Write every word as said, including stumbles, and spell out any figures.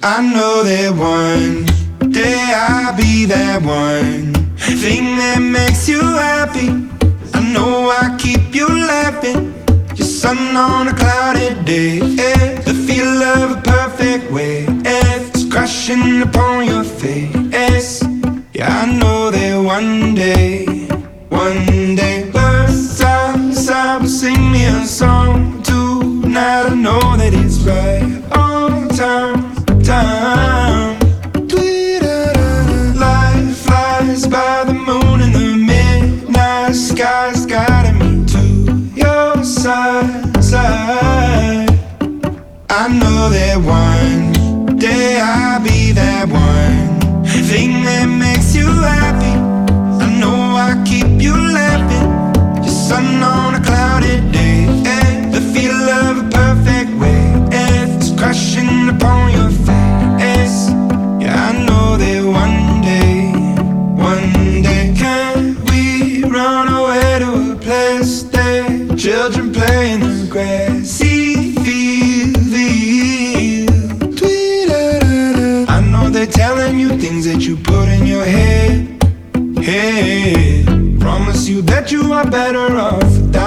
I know that one day I'll be that one thing that makes you happy. I know I keep you laughing. Your sun on a cloudy day, eh? The feel of a perfect wave, eh? It's crashing upon your face. Yeah, I know that one day, one day birds outside will sing me a song tonight. I know that it's right on time, time. Light flies by the moon in the midnight sky's guiding me to your side, side. I know that one day I'll be that one thing that makes you happy. I know I keep you laughing. Your sun on a cloudy day, eh? The feel of a perfect wave, eh? It's crashing upon your face. Yeah, I know that one day, one day can we run away to a place there children play in the grassy field, field. I know they're telling you things that you put in your head, head. Promise you that you are better off without